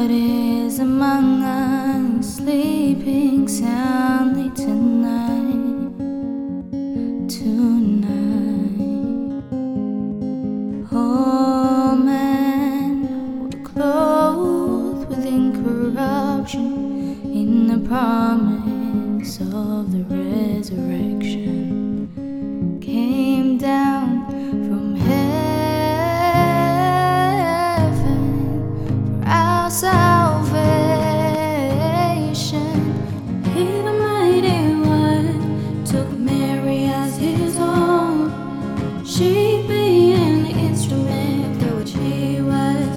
What is among us sleeping soundly tonight? All men were clothed with incorruption in the promise of the resurrection.